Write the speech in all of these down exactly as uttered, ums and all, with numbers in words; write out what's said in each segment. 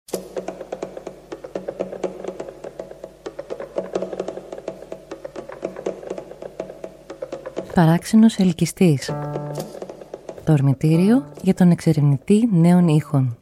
Παράξενος ελκυστής. Το ορμητήριο για τον εξερευνητή νέων ήχων.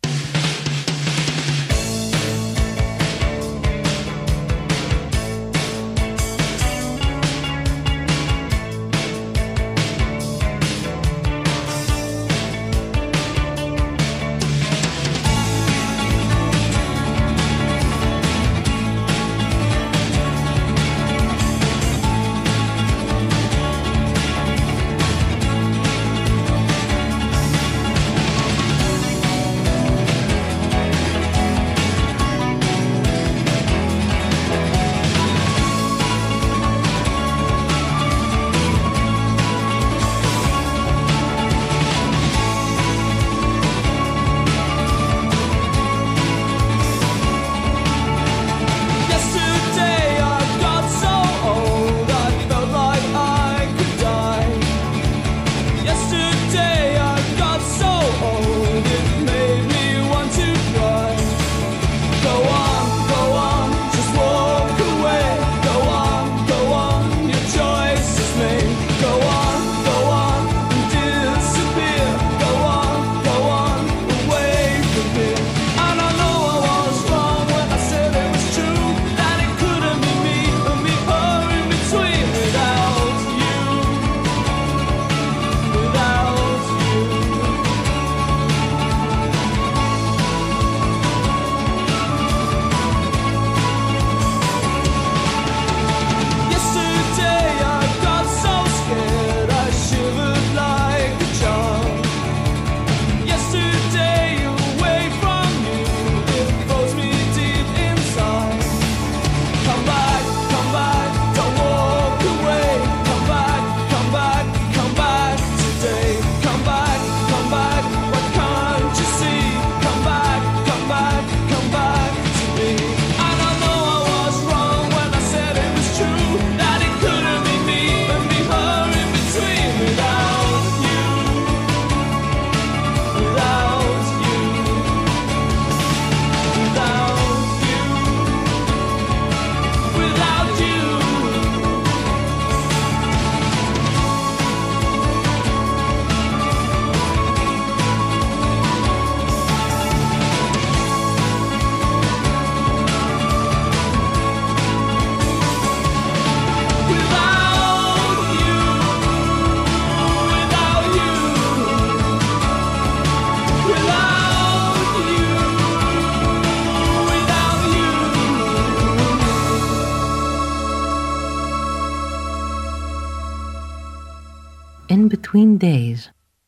In Between Days.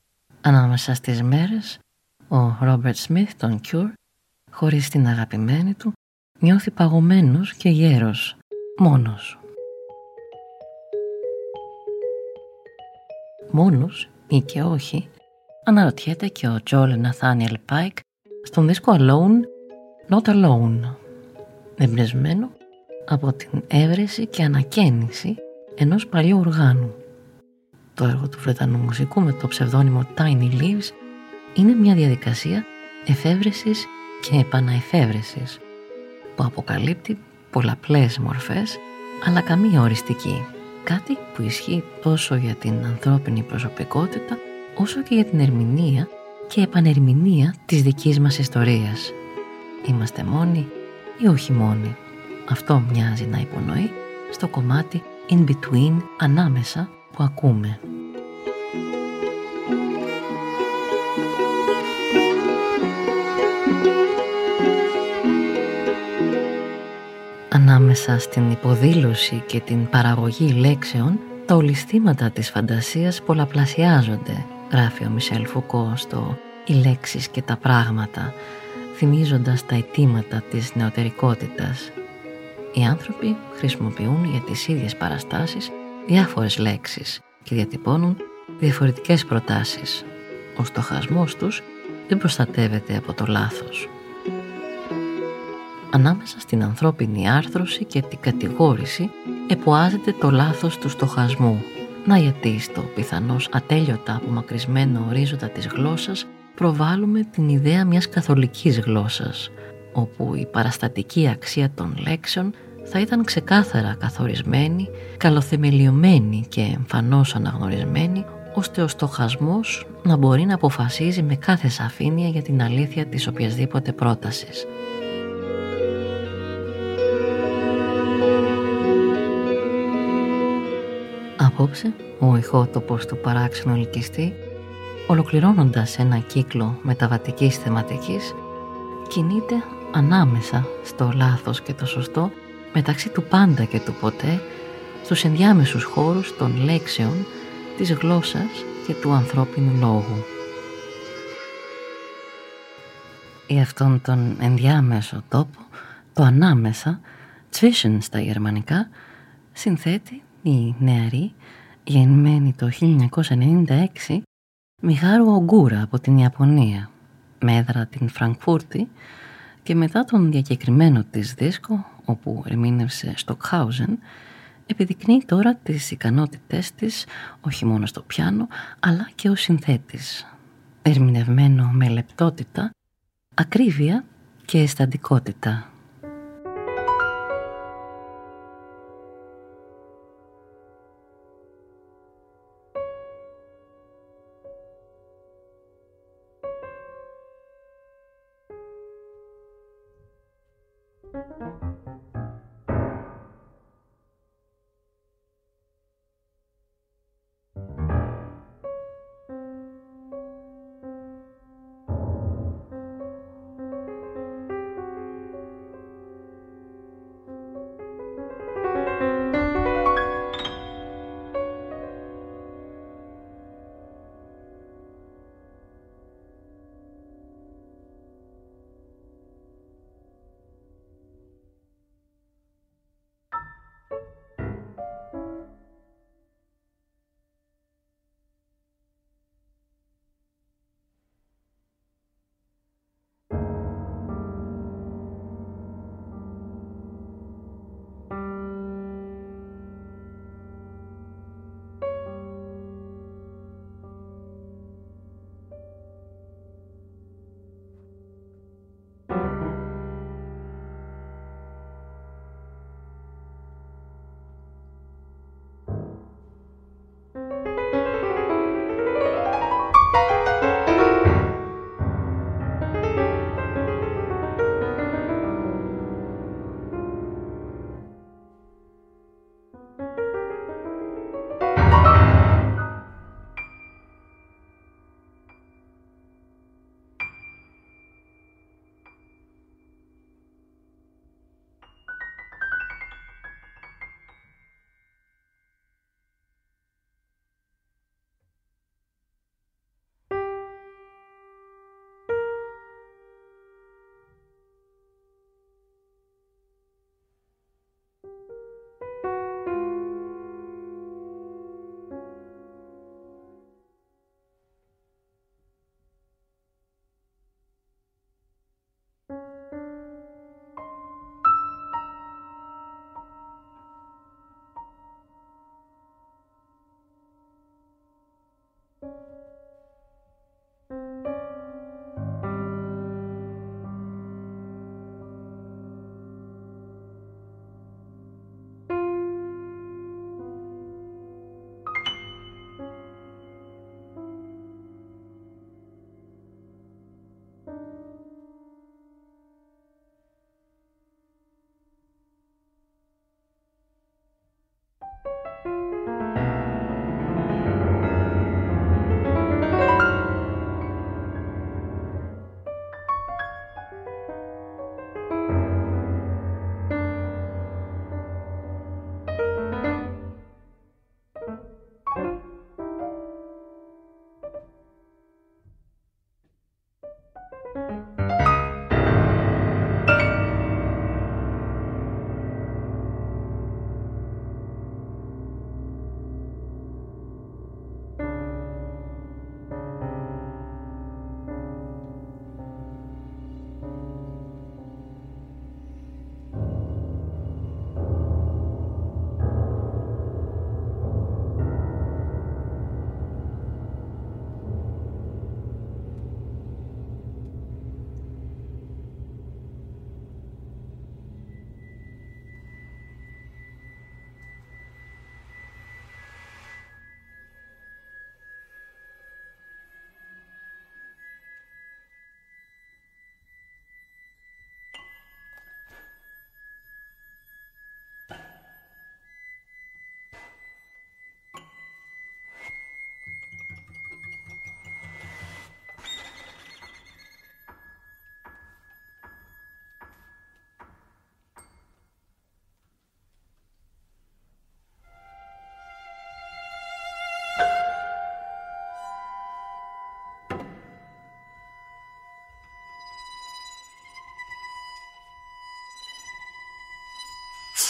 Ανάμεσα στις μέρες, ο Ρόμπερτ Σμιθ των Cure, χωρίς την αγαπημένη του, νιώθει παγωμένος και γέρος, μόνος. Μόνος ή και όχι, αναρωτιέται και ο Joel Nathaniel Pike στον δίσκο Alone, Not Alone, εμπνευσμένο από την έβρεση και ανακαίνιση ενός παλιού οργάνου. Το έργο του Βρετανού μουσικού με το ψευδόνυμο Tiny Leaves είναι μια διαδικασία εφεύρεσης και επαναεφεύρεσης που αποκαλύπτει πολλαπλές μορφές αλλά καμία οριστική. Κάτι που ισχύει τόσο για την ανθρώπινη προσωπικότητα όσο και για την ερμηνεία και επανερμηνεία της δικής μας ιστορίας. Είμαστε μόνοι ή όχι μόνοι? Αυτό μοιάζει να υπονοεί στο κομμάτι In Between, ανάμεσα, που ακούμε. Ανάμεσα στην υποδήλωση και την παραγωγή λέξεων, τα ολισθήματα της φαντασίας πολλαπλασιάζονται, γράφει ο Μισελ Φουκώ στο «Οι λέξεις και τα πράγματα», θυμίζοντας τα αιτήματα της νεωτερικότητας. Οι άνθρωποι χρησιμοποιούν για τις ίδιες παραστάσεις διάφορες λέξεις και διατυπώνουν διαφορετικές προτάσεις. Ο στοχασμός τους δεν προστατεύεται από το λάθος. Ανάμεσα στην ανθρώπινη άρθρωση και την κατηγόρηση εποάζεται το λάθος του στοχασμού. Να γιατί στο πιθανώς ατέλειωτα απομακρυσμένο ορίζοντα της γλώσσας προβάλλουμε την ιδέα μιας καθολικής γλώσσας. όπου η παραστατική αξία των λέξεων θα ήταν ξεκάθαρα καθορισμένη, καλοθεμελιωμένη και εμφανώς αναγνωρισμένη, ώστε ο στοχασμός να μπορεί να αποφασίζει με κάθε σαφήνεια για την αλήθεια της οποιασδήποτε πρότασης. Απόψε, ο ηχότοπος του παράξενου ελκυστή, ολοκληρώνοντας ένα κύκλο μεταβατικής θεματικής, κινείται ανάμεσα στο λάθος και το σωστό, μεταξύ του πάντα και του ποτέ, στους ενδιάμεσους χώρους των λέξεων, της γλώσσας και του ανθρώπινου λόγου. Για αυτόν τον ενδιάμεσο τόπο, το ανάμεσα, zwischen στα γερμανικά, συνθέτει η νεαρή, γεννημένη το χίλια εννιακόσια ενενήντα έξι, Μιχάρου Ογκούρα από την Ιαπωνία, με έδρα την Φραγκφούρτη, και μετά τον διακεκριμένο της δίσκο, όπου ερμήνευσε στο Στοκχάουζεν, επιδεικνύει τώρα τις ικανότητές της όχι μόνο στο πιάνο, αλλά και ως συνθέτης, ερμηνευμένο με λεπτότητα, ακρίβεια και αισθαντικότητα.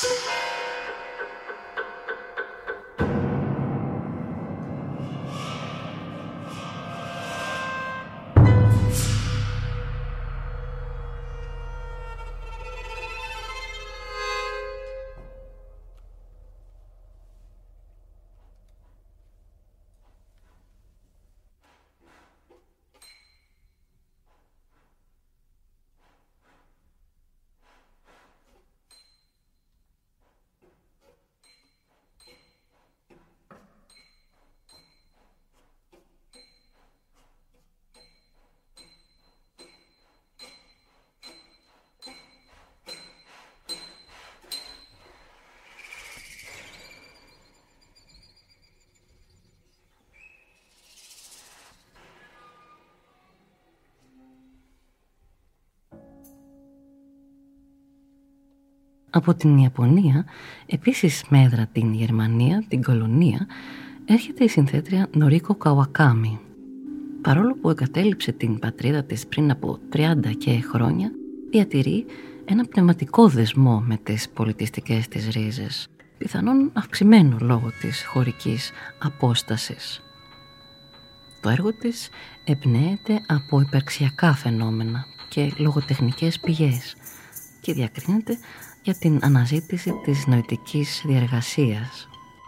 Από την Ιαπωνία, επίσης με έδρα την Γερμανία, την κολονία, έρχεται η συνθέτρια Νορίκο Καουακάμι. Παρόλο που εγκατέλειψε την πατρίδα της πριν από τριάντα και χρόνια, διατηρεί ένα πνευματικό δεσμό με τις πολιτιστικές της ρίζες, πιθανόν αυξημένο λόγω της χωρικής απόστασης. Το έργο της εμπνέεται από υπαρξιακά φαινόμενα και λογοτεχνικές πηγές και διακρίνεται για την αναζήτηση της νοητικής διεργασίας.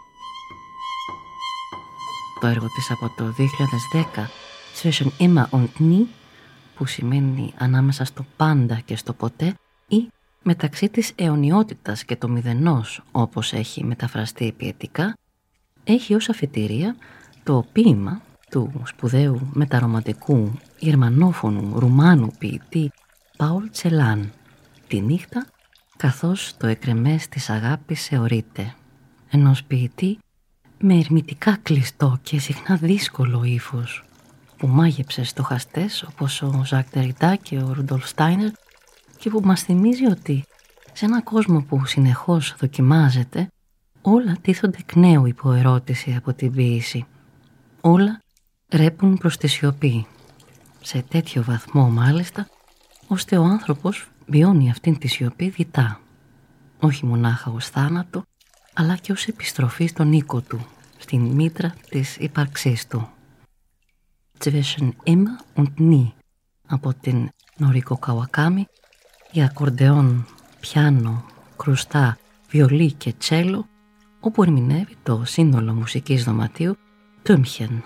Το έργο της από το δύο χιλιάδες δέκα, Zwischen immer und nie, που σημαίνει ανάμεσα στο πάντα και στο ποτέ ή μεταξύ της αιωνιότητας και το μηδενός, όπως έχει μεταφραστεί ποιητικά, έχει ως αφετηρία το ποίημα του σπουδαίου μεταρομαντικού γερμανόφωνου Ρουμάνου ποιητή Πάουλ Τσελάν, «Τη νύχτα καθώς το εκρεμές της αγάπης αιωρείται», ενός ποιητή με ερμητικά κλειστό και συχνά δύσκολο ύφος, που μάγεψε στοχαστές όπως ο Ζακ Τεριτά και ο Ρούντολφ Στάινερ και που μας θυμίζει ότι σε έναν κόσμο που συνεχώς δοκιμάζεται, όλα τίθονται εκ νέου υπό ερώτηση από την ποίηση. Όλα ρέπουν προς τη σιωπή, σε τέτοιο βαθμό μάλιστα, ώστε ο άνθρωπος βιώνει αυτήν τη σιωπή διτά, όχι μονάχα ως θάνατο, αλλά και ως επιστροφή στον οίκο του, στην μήτρα της ύπαρξής του. Zwischen immer und nie, από την Νορίκο Καουακάμι, για ακορντεόν, πιάνο, κρουστά, βιολί και τσέλο, όπου ερμηνεύει το σύνολο μουσικής δωματίου Τούμχεν.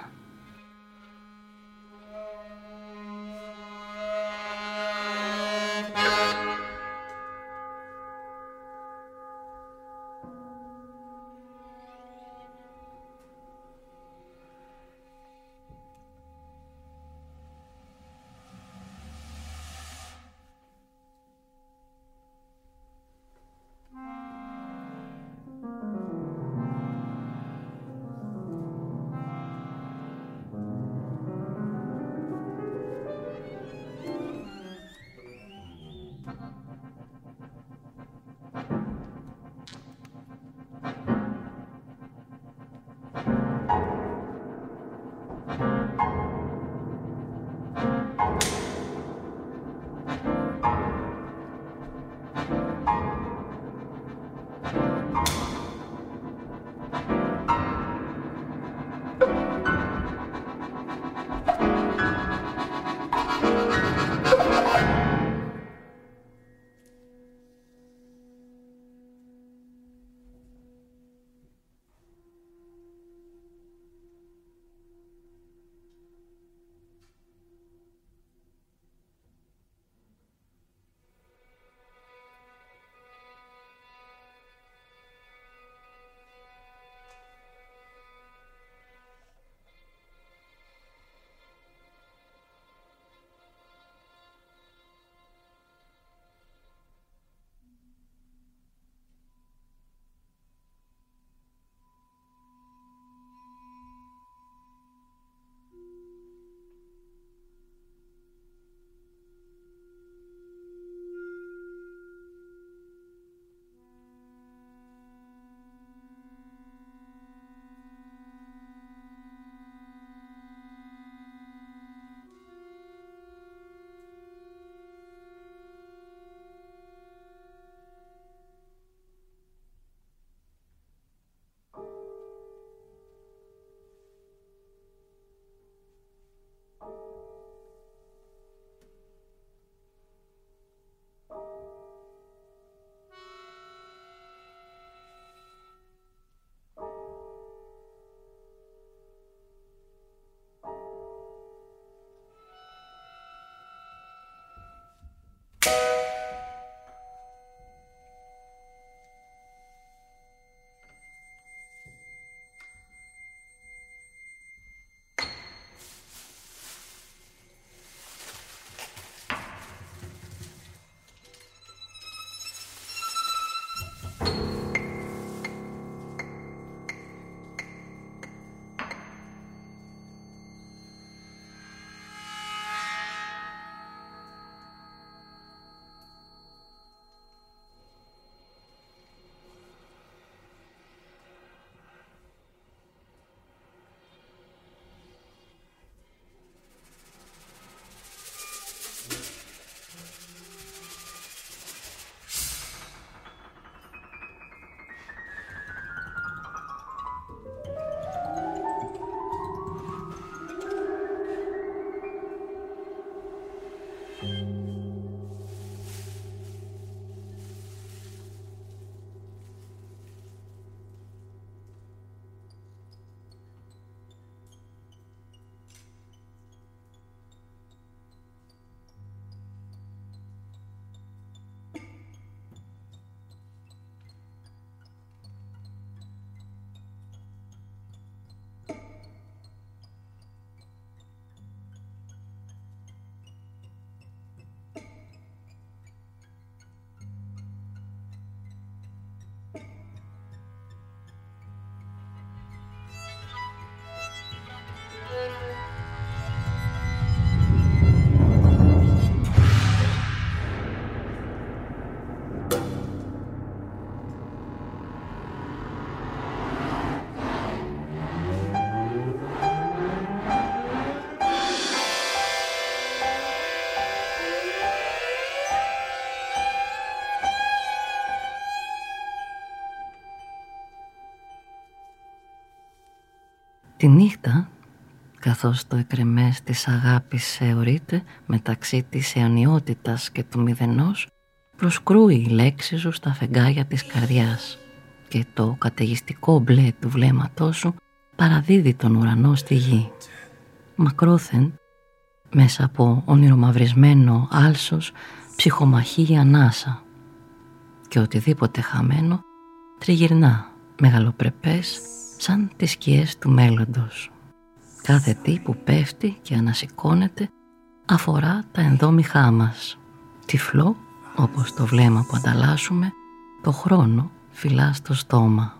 Τη νύχτα, καθώς το εκρεμές της αγάπης θεωρείται μεταξύ της αιωνιότητας και του μηδενός, προσκρούει η λέξη σου στα φεγγάρια της καρδιάς και το καταιγιστικό μπλε του βλέμματός σου παραδίδει τον ουρανό στη γη. Μακρόθεν, μέσα από ονειρομαυρισμένο άλσος, ψυχομαχεί η ανάσα και οτιδήποτε χαμένο τριγυρνά μεγαλοπρεπές σαν τις σκιές του μέλλοντος. Κάθε τι που πέφτει και ανασηκώνεται αφορά τα ενδόμηχά μας. Τυφλό, όπως το βλέμμα που ανταλλάσσουμε, το χρόνο φυλά στο στόμα.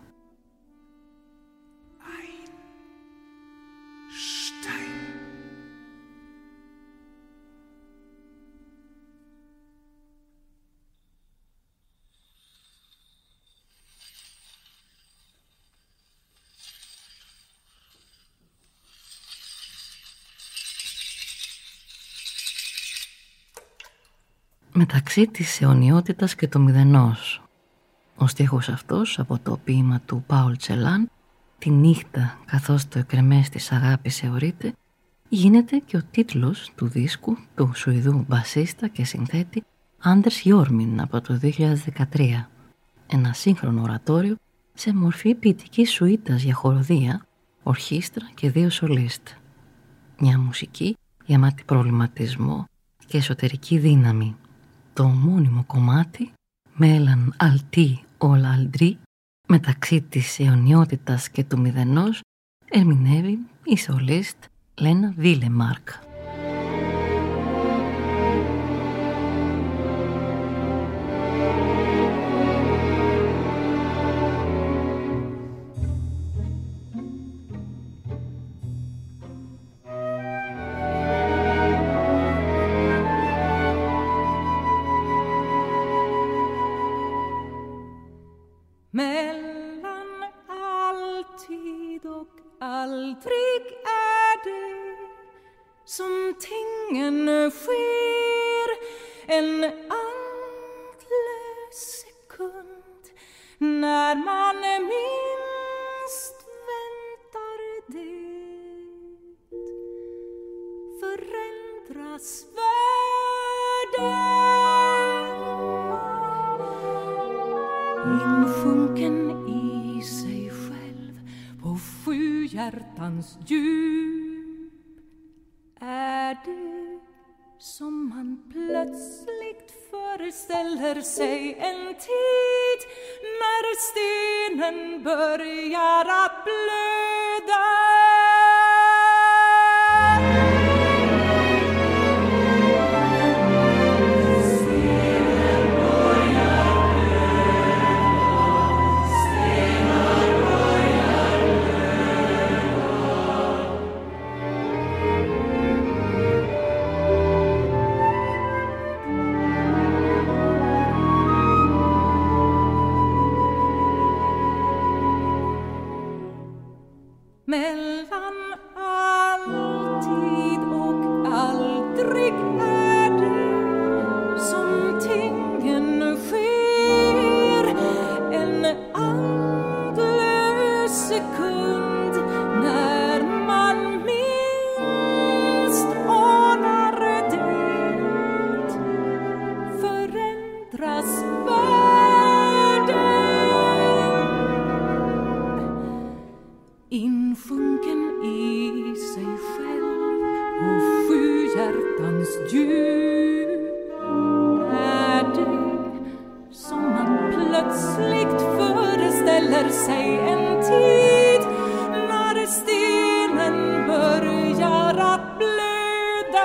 Μεταξύ της αιωνιότητας και του μηδενός. Ο στίχος αυτός από το ποίημα του Πάουλ Τσελάν, «Τη νύχτα καθώς το εκρεμές της αγάπης αιωρείται», γίνεται και ο τίτλος του δίσκου του Σουηδού μπασίστα και συνθέτη Άντερς Γιόρμιν από το δύο χιλιάδες δεκατρία. Ένα σύγχρονο ορατόριο σε μορφή ποιητικής σουίτας για χοροδία, ορχήστρα και δύο σολίστ. Μια μουσική γεμάτη προβληματισμό και εσωτερική δύναμη. Το ομώνυμο κομμάτι «Μέλαν αλτί όλα αλντρί», μεταξύ της αιωνιότητας και του μηδενός, ερμηνεύει η σολίστ Λένα Βίλεμαρκ. Aldrig är det som tingen sker en andlös sekund när man minst väntar det förändras världen insjunken i sig själv på sju hjärtans djup är det som man plötsligt föreställer sig en tid när stenen börjar att blöda. Mellan alltid och aldrig är det som tingen sker en andlös sekund när man minst anar det förändras insjunken i sig själv och sju hjärtans djup är det som man plötsligt föreställer sig en tid när stenen börjar att blöda.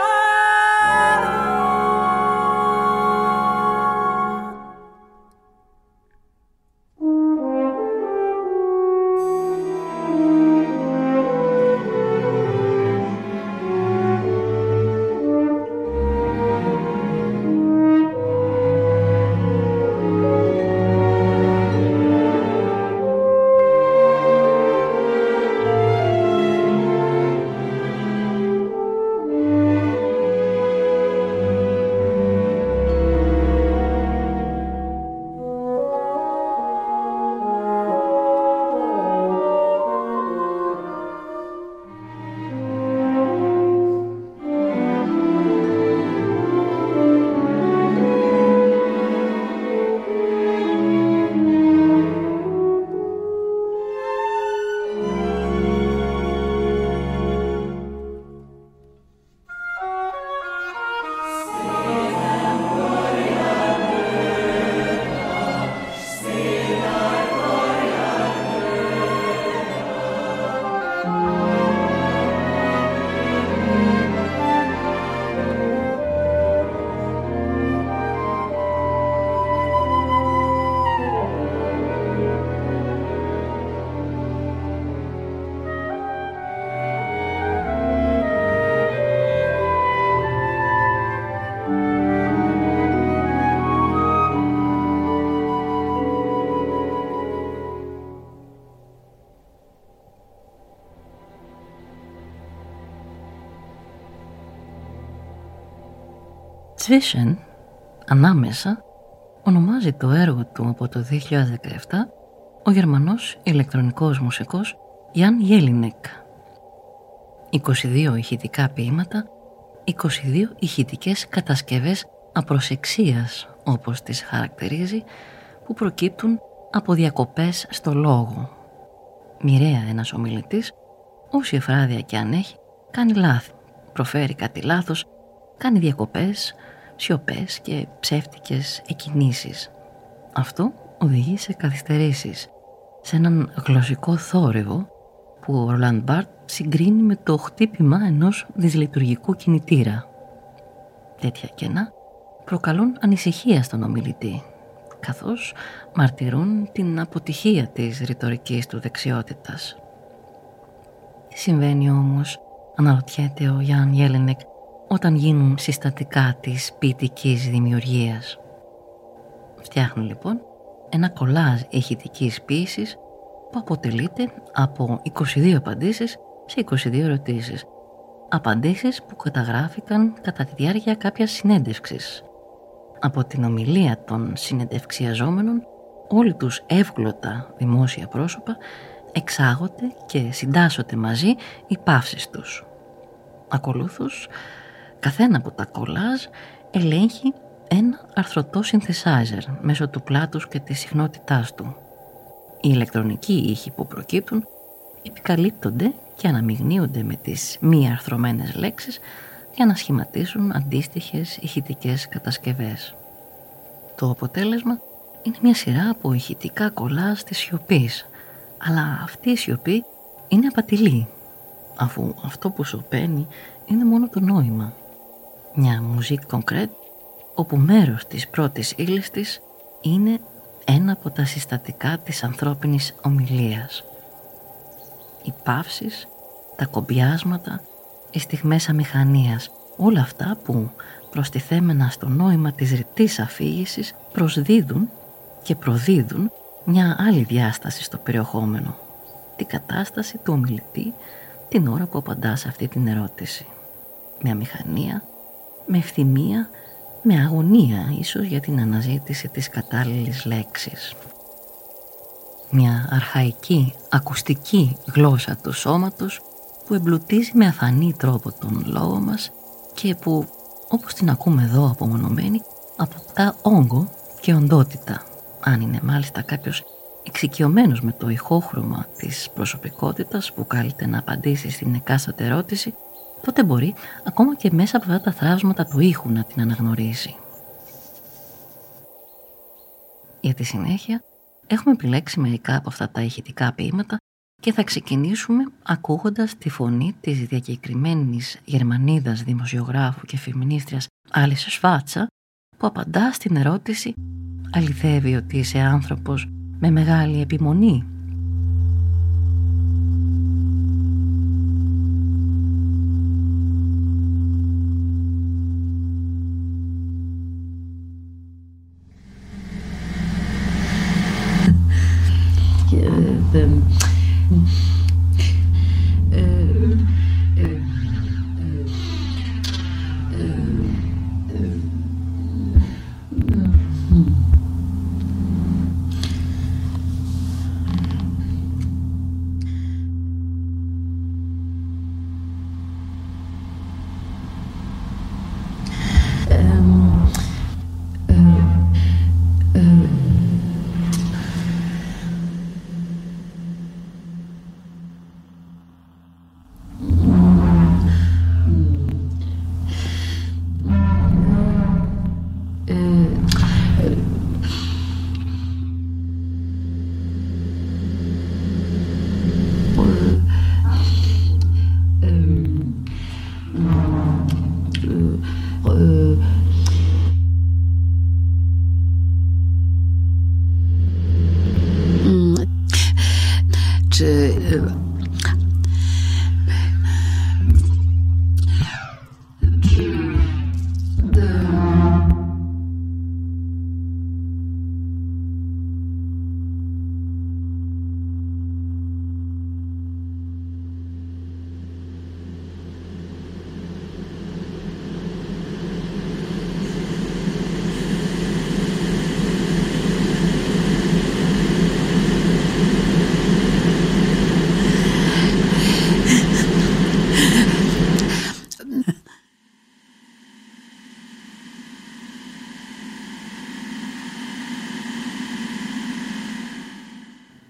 Zwischen, ανάμεσα, ονομάζει το έργο του από το δύο χιλιάδες δεκαεπτά ο Γερμανός ηλεκτρονικός μουσικός Γιάν Γέλινεκ. είκοσι δύο ηχητικά ποίηματα, είκοσι δύο ηχητικές κατασκευές απροσεξίας, όπως τις χαρακτηρίζει, που προκύπτουν από διακοπές στο λόγο. Μοιραία ένας ομιλητής, όση εφράδια και αν έχει, κάνει λάθη, προφέρει κάτι λάθος, κάνει διακοπές, σιωπές και ψεύτικες εκκινήσεις. Αυτό οδηγεί σε καθυστερήσεις, σε έναν γλωσσικό θόρυβο που ο Ρολάντ Μπάρτ συγκρίνει με το χτύπημα ενός δυσλειτουργικού κινητήρα. Τέτοια κενά προκαλούν ανησυχία στον ομιλητή, καθώς μαρτυρούν την αποτυχία της ρητορικής του δεξιότητας. Τι συμβαίνει όμως, αναρωτιέται ο Γιάν Γέλινεκ, όταν γίνουν συστατικά της ποιητικής δημιουργίας? Φτιάχνει λοιπόν ένα κολάζ ηχητικής ποίησης που αποτελείται από είκοσι δύο απαντήσεις σε είκοσι δύο ερωτήσεις. Απαντήσεις που καταγράφηκαν κατά τη διάρκεια κάποιας συνέντευξης. Από την ομιλία των συνεντευξιαζόμενων, όλοι τους εύγλωτα δημόσια πρόσωπα εξάγονται και συντάσσονται μαζί οι παύσεις τους. Ακολούθως, καθένα από τα κολάζ ελέγχει ένα αρθρωτό synthesizer μέσω του πλάτους και της συχνότητάς του. Οι ηλεκτρονικοί ήχοι που προκύπτουν επικαλύπτονται και αναμειγνύονται με τις μη αρθρωμένες λέξεις για να σχηματίσουν αντίστοιχες ηχητικές κατασκευές. Το αποτέλεσμα είναι μια σειρά από ηχητικά κολάζ της σιωπής, αλλά αυτή η σιωπή είναι απατηλή, αφού αυτό που σωπαίνει είναι μόνο το νόημα. Μια musique concrète, όπου μέρος της πρώτης ύλης της είναι ένα από τα συστατικά της ανθρώπινης ομιλίας. Οι παύσεις, τα κομπιάσματα, οι στιγμές αμηχανίας, όλα αυτά που προστιθέμενα στο νόημα της ρητής αφήγησης προσδίδουν και προδίδουν μια άλλη διάσταση στο περιεχόμενο, την κατάσταση του ομιλητή την ώρα που απαντά σε αυτή την ερώτηση. Με αμηχανία, με ευθυμία, με αγωνία ίσως για την αναζήτηση της κατάλληλης λέξης. Μια αρχαϊκή, ακουστική γλώσσα του σώματος που εμπλουτίζει με αφανή τρόπο τον λόγο μας και που, όπως την ακούμε εδώ απομονωμένη, αποκτά όγκο και οντότητα. Αν είναι μάλιστα κάποιος εξοικειωμένος με το ηχόχρωμα της προσωπικότητας που καλείται να απαντήσει στην εκάστοτε ερώτηση, τότε μπορεί ακόμα και μέσα από αυτά τα θραύσματα του ήχου να την αναγνωρίσει. Για τη συνέχεια έχουμε επιλέξει μερικά από αυτά τα ηχητικά ποίηματα και θα ξεκινήσουμε ακούγοντας τη φωνή της διακεκριμένης Γερμανίδας δημοσιογράφου και φεμινίστριας Alice Schwarzer, που απαντά στην ερώτηση «Αληθεύει ότι είσαι άνθρωπος με μεγάλη επιμονή?»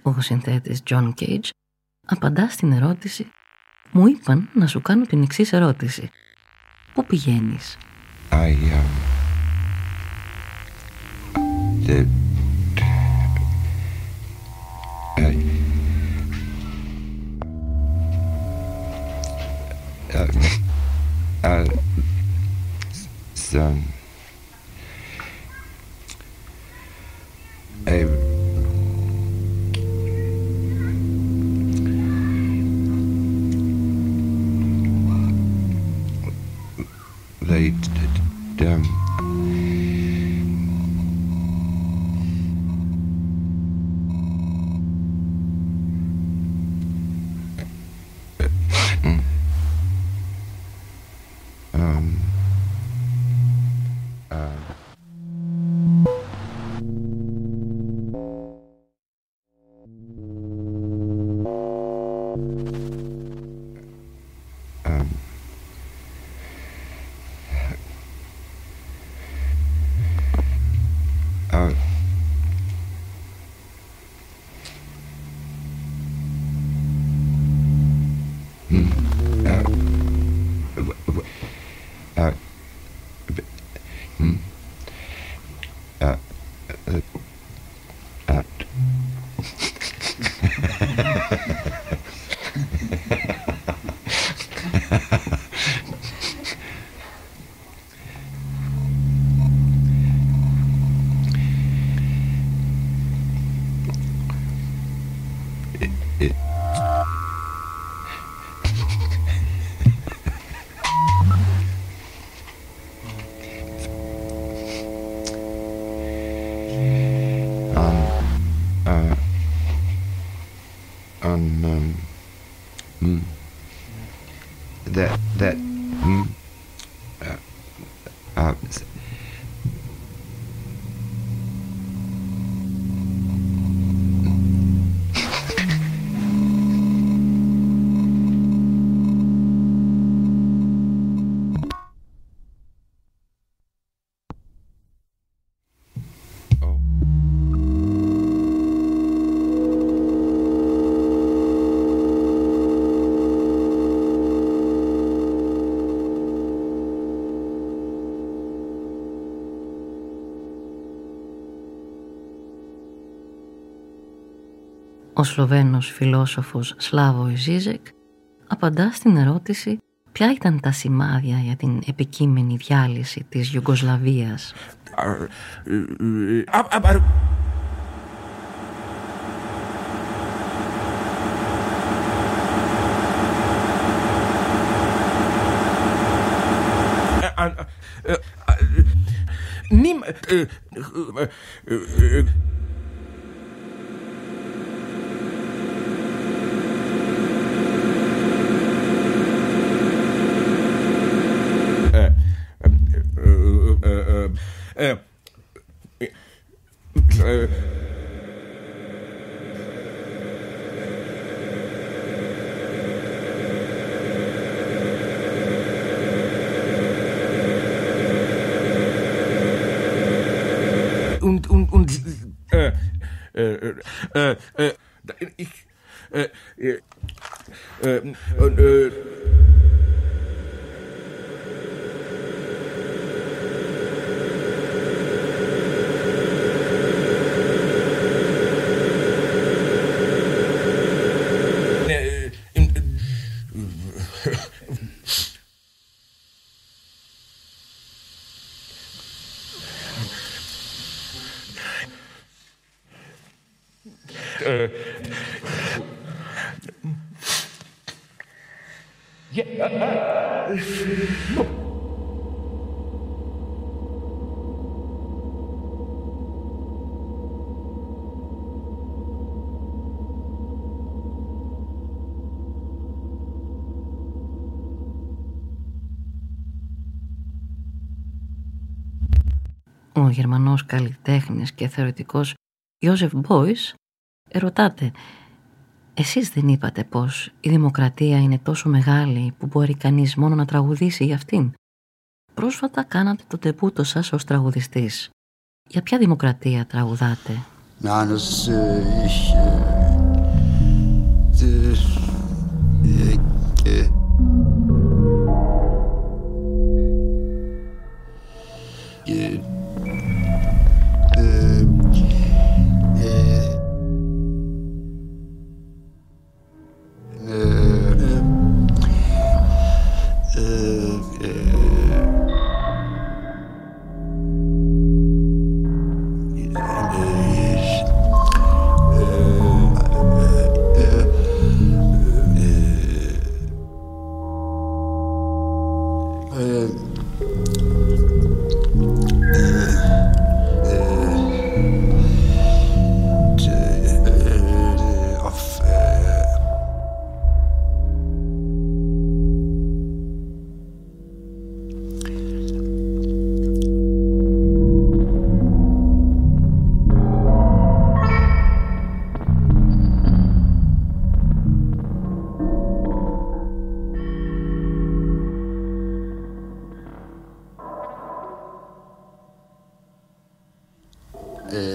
Ο συνθέτης John Cage απαντά στην ερώτηση «Μου είπαν να σου κάνω την εξής ερώτηση. Πού πηγαίνεις?» I, um, the, uh, uh, uh, some, I, they, um, um, uh, um, uh, hmm, uh, w- w- uh, b- hmm, uh, uh, uh, it, it, on, uh, on, um, mm, that, that, mm, uh, uh, s- oh. Ο Σλοβαίνος φιλόσοφος Σλάβoj Žižek απαντά στην ερώτηση ποια ήταν τα σημάδια για την επικείμενη διάλυση της Ιουγκοσλαβίας. Aber nimm und und und äh, äh, äh, äh, ich äh, äh, äh, und, äh, äh, im, äh, Ο Γερμανός καλλιτέχνης και θεωρητικός Joseph Beuys ερωτάται «Εσείς δεν είπατε πως η δημοκρατία είναι τόσο μεγάλη που μπορεί κανείς μόνο να τραγουδήσει για αυτήν? Πρόσφατα κάνατε το τεμπούτο σας ως τραγουδιστής. Για ποια δημοκρατία τραγουδάτε?» Nein, das, äh, ich, äh,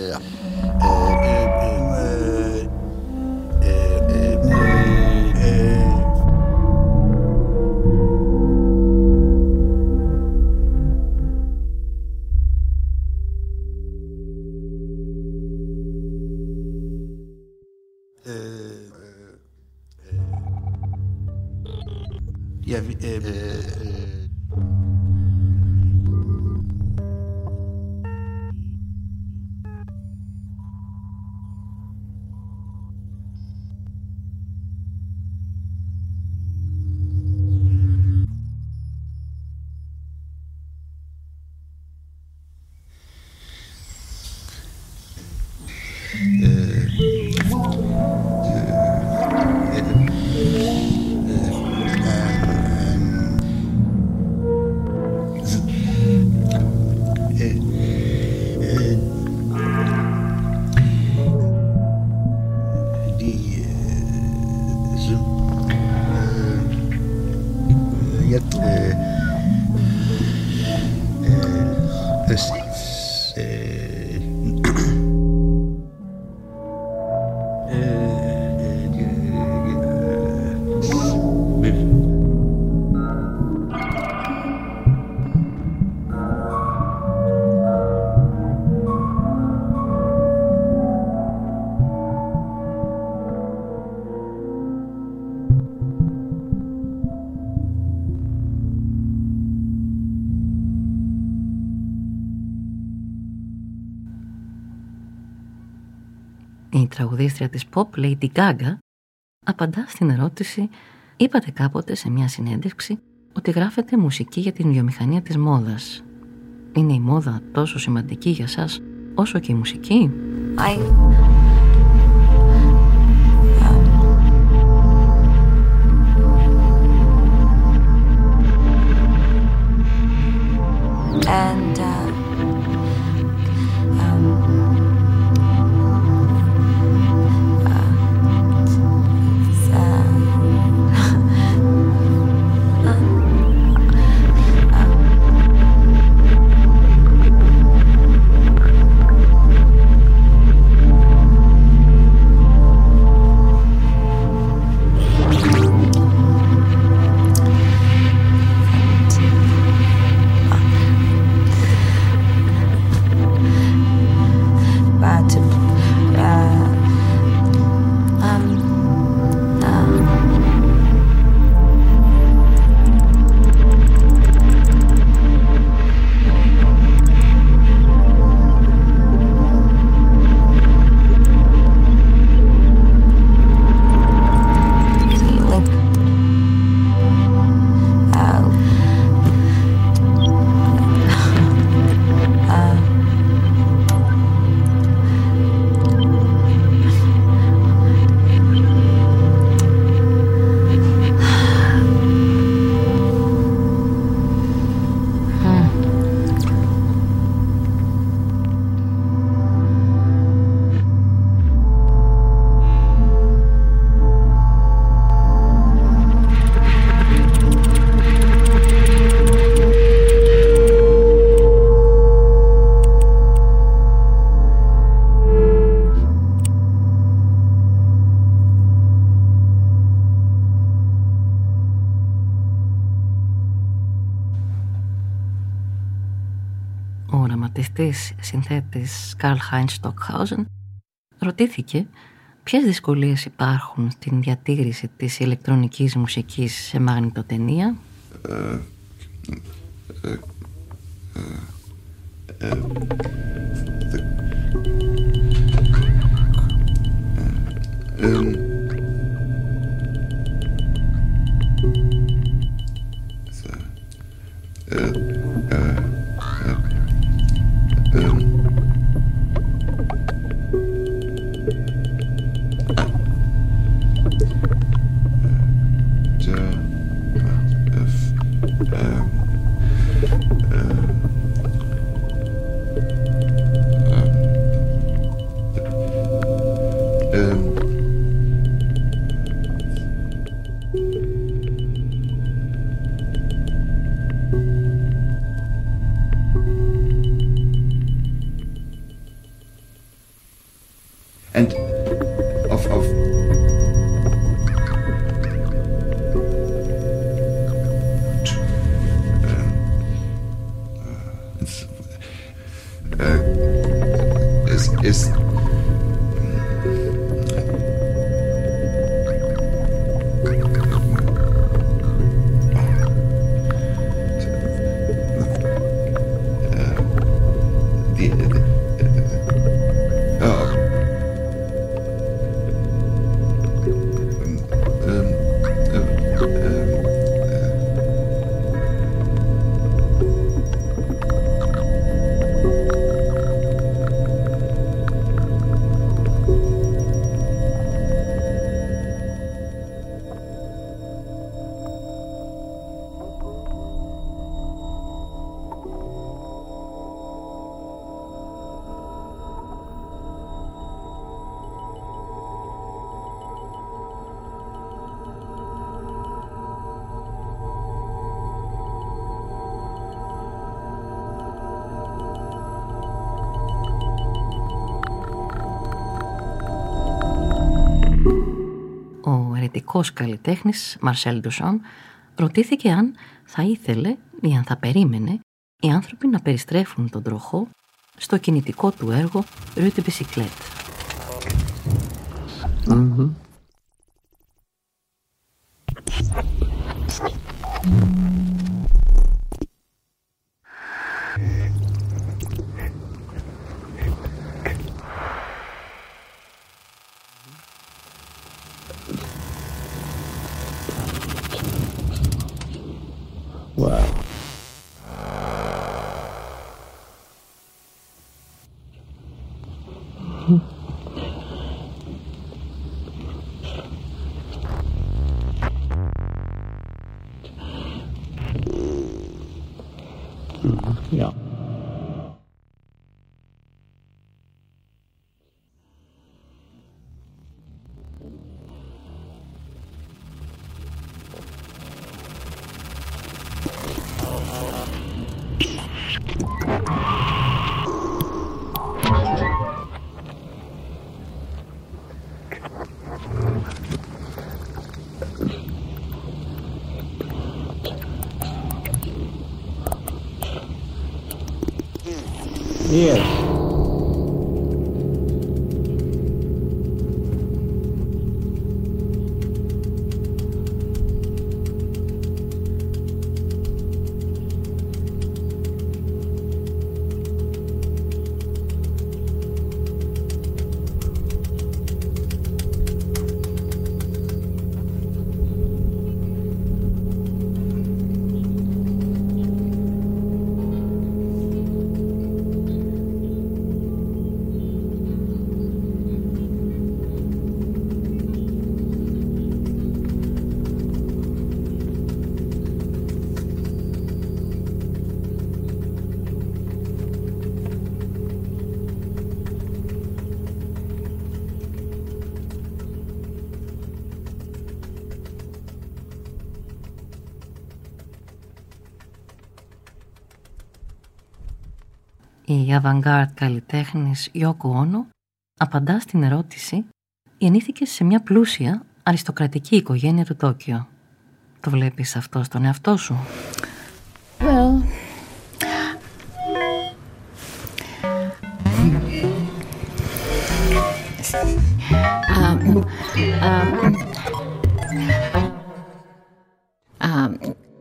Η τραγουδίστρια της pop, Lady Gaga, απαντά στην ερώτηση «Είπατε κάποτε σε μια συνέντευξη ότι γράφετε μουσική για την βιομηχανία της μόδας. Είναι η μόδα τόσο σημαντική για σας όσο και η μουσική?» I... And uh, um, uh, it's, uh, Ο οραματιστής συνθέτης Karl Heinz Stockhausen ρωτήθηκε ποιες δυσκολίες υπάρχουν στην διατήρηση της ηλεκτρονικής μουσικής σε μαγνητοτενία. Uh, uh, uh, uh, the, uh, um, the, uh, uh, and of, of uh, is is Ο ερετικός καλλιτέχνης Μαρσέλ Ντουσόν ρωτήθηκε αν θα ήθελε ή αν θα περίμενε οι άνθρωποι να περιστρέφουν τον τροχό στο κινητικό του έργο Rue de Bicyclette. Mm-hmm. Wow. Mm-hmm. Yeah. Yes. Η avant-garde καλλιτέχνης Γιόκο Όνο απαντά στην ερώτηση γεννήθηκε σε μια πλούσια αριστοκρατική οικογένεια του Τόκιο. Το βλέπεις αυτό στον εαυτό σου? Well, um, um, um,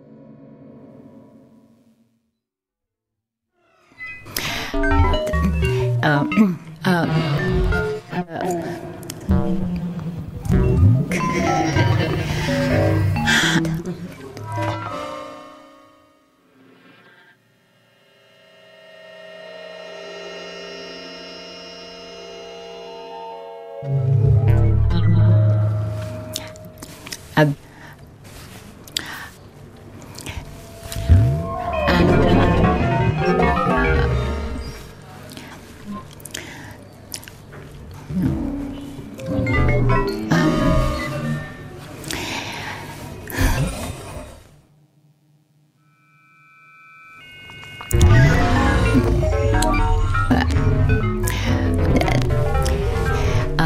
um, um, uh,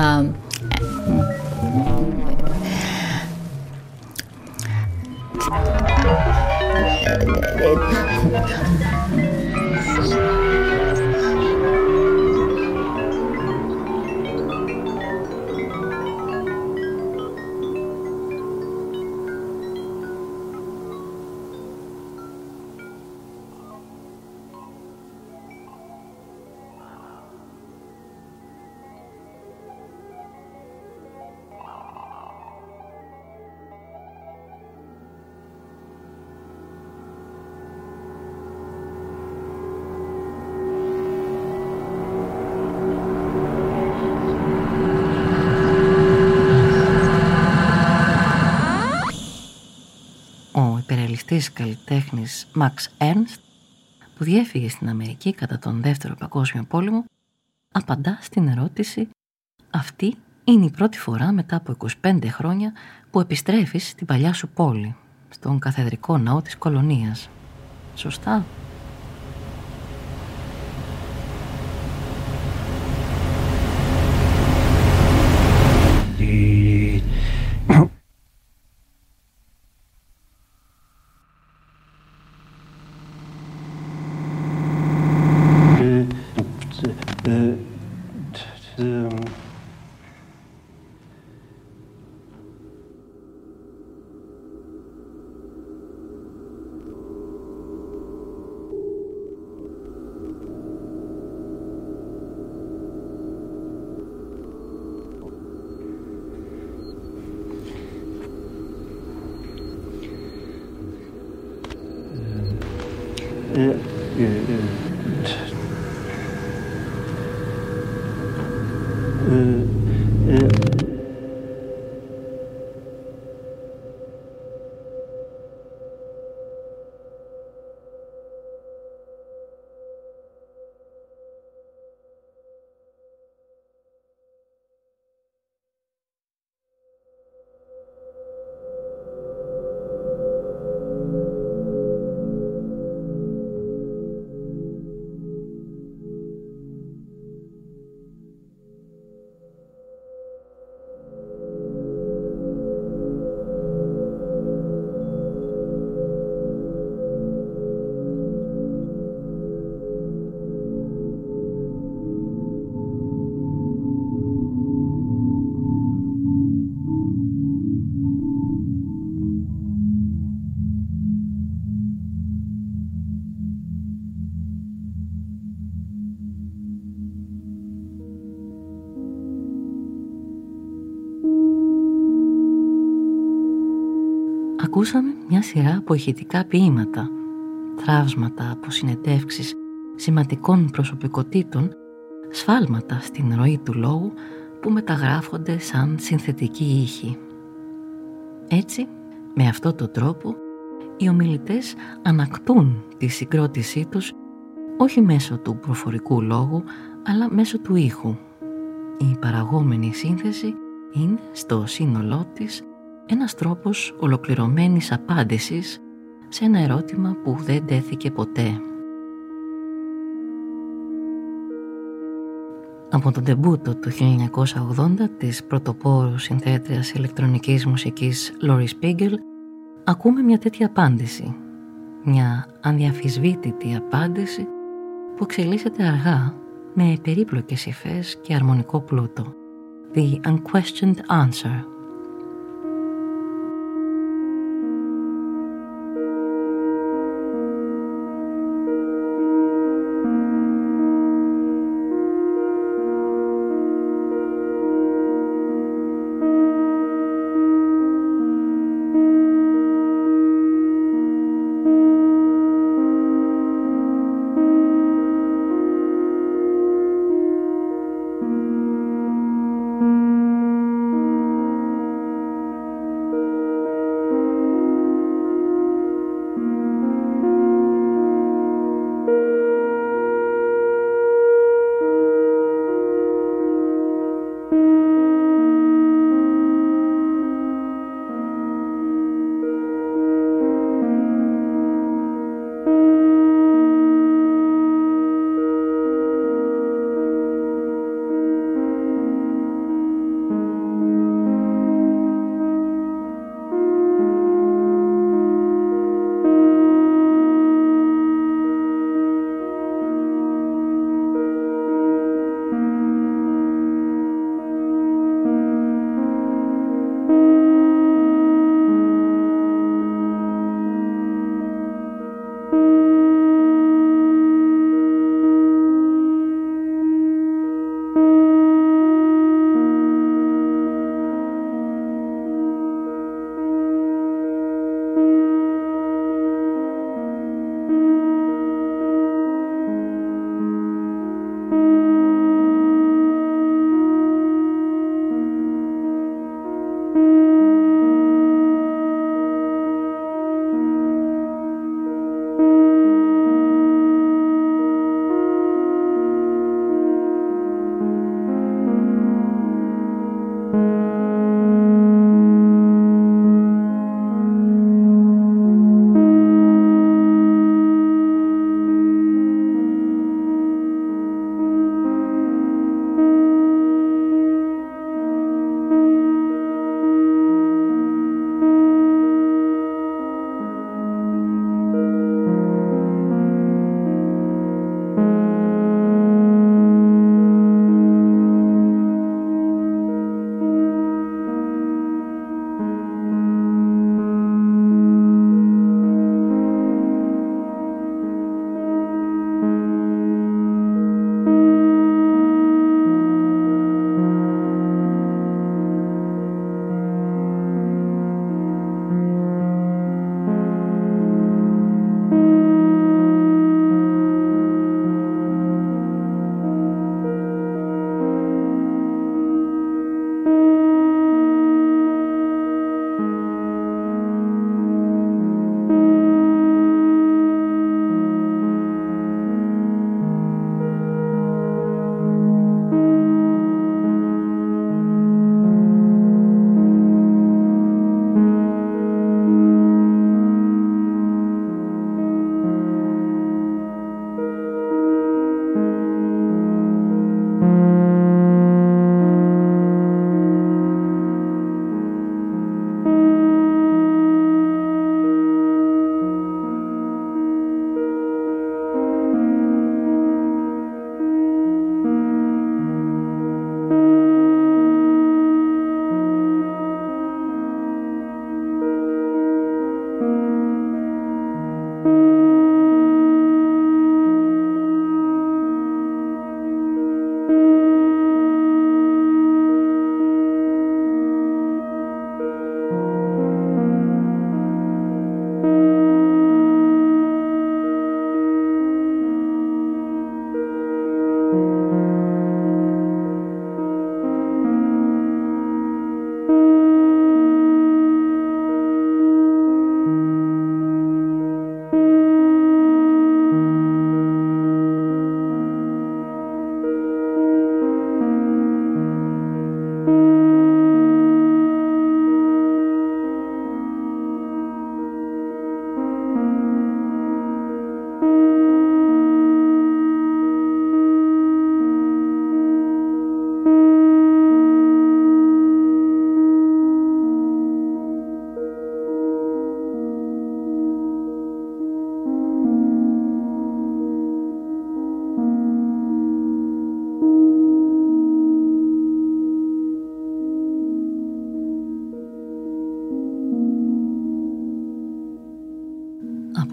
Um, Ο υπερρεαλιστής καλλιτέχνης Max Ernst, που διέφυγε στην Αμερική κατά τον Δεύτερο Παγκόσμιο Πόλεμο, απαντά στην ερώτηση «Αυτή είναι η πρώτη φορά μετά από είκοσι πέντε χρόνια που επιστρέφεις στην παλιά σου πόλη, στον καθεδρικό ναό της κολονίας». Σωστά? Ακούσαμε μια σειρά από ηχητικά ποίηματα, θραύσματα από συνεντεύξεις σημαντικών προσωπικότητων, σφάλματα στην ροή του λόγου που μεταγράφονται σαν συνθετικοί ήχοι. Έτσι, με αυτόν τον τρόπο, οι ομιλητές ανακτούν τη συγκρότησή τους όχι μέσω του προφορικού λόγου, αλλά μέσω του ήχου. Η παραγόμενη σύνθεση είναι στο σύνολό της ένας τρόπος ολοκληρωμένης απάντησης σε ένα ερώτημα που δεν τέθηκε ποτέ. Από τον ντεμπούτο του χίλια εννιακόσια ογδόντα της πρωτοπόρου συνθέτριας ηλεκτρονικής μουσικής Laurie Spiegel ακούμε μια τέτοια απάντηση, μια αδιαμφισβήτητη απάντηση που εξελίσσεται αργά με περίπλοκες υφές και αρμονικό πλούτο. The unquestioned answer.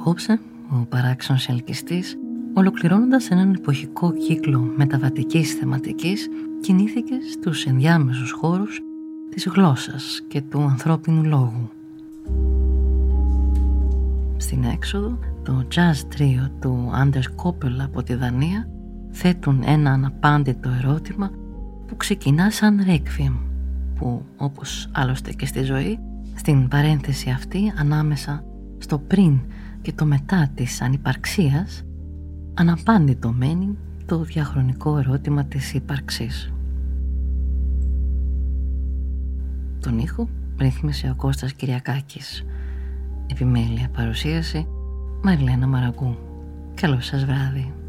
απόψε ο παράξενος ελκυστής, ολοκληρώνοντας έναν εποχικό κύκλο μεταβατικής θεματικής, κινήθηκε στους ενδιάμεσους χώρους της γλώσσας και του ανθρώπινου λόγου. Στην έξοδο, το jazz τρίο του Anders Koppel από τη Δανία θέτουν ένα αναπάντητο ερώτημα που ξεκινά σαν ρέκβιεμ, που όπως άλλωστε και στη ζωή, στην παρένθεση αυτή ανάμεσα στο πριν και το μετά της ανυπαρξίας, αναπάντητο μένει το διαχρονικό ερώτημα της ύπαρξης. Τον ήχο ρύθμισε ο Κώστας Κυριακάκης. Επιμέλεια παρουσίαση Μαριλένα Μαραγκού. Καλό σας βράδυ.